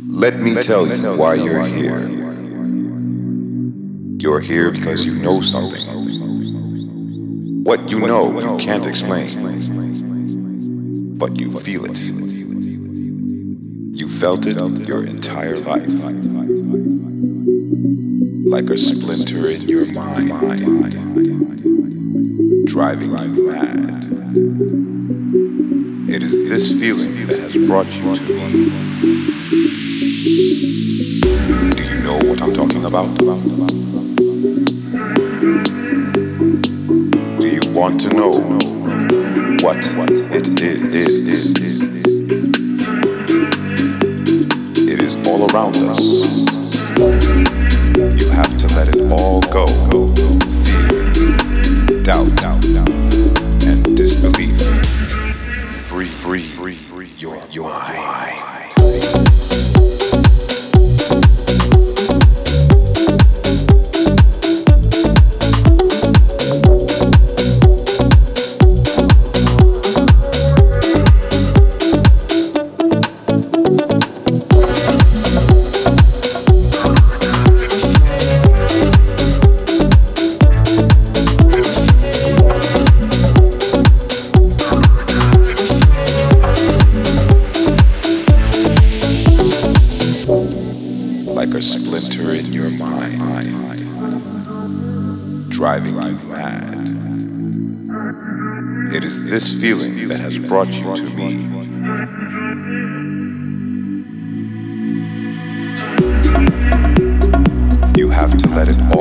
Let me tell you why you're here. You're here because you know something. What you know, you can't explain, but you feel it. You felt it your entire life, like a splinter in your mind, driving you mad. It is this feeling that has brought you to me. Do you know what I'm talking about? Do you want to know what it is? It is all around us. You have to let it all go. Fear, doubt, and disbelief. Free your mind. Like a splinter in your mind, driving you mad. It is this feeling that has brought you to me. You have to let it